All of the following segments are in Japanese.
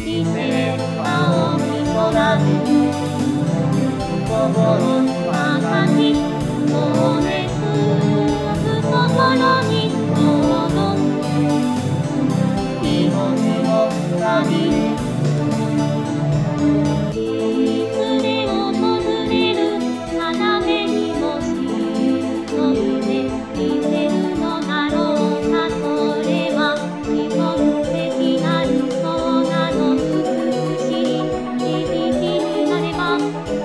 して青い空で心の中に燃え尽く心に届く命の旅いつで訪れる花芽にもしの夢見てるのだろうかそれは日本的なる空の美しい響きになれば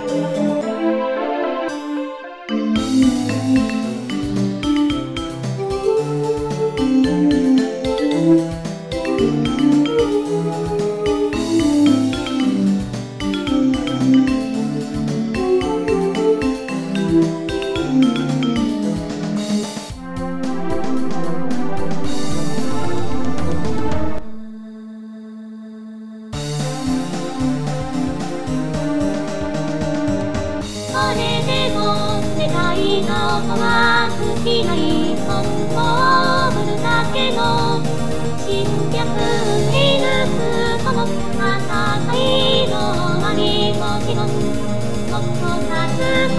それでも世界の音は尽きない本をぶるだけの侵略見抜くこの戦いの間にもちろんもっと数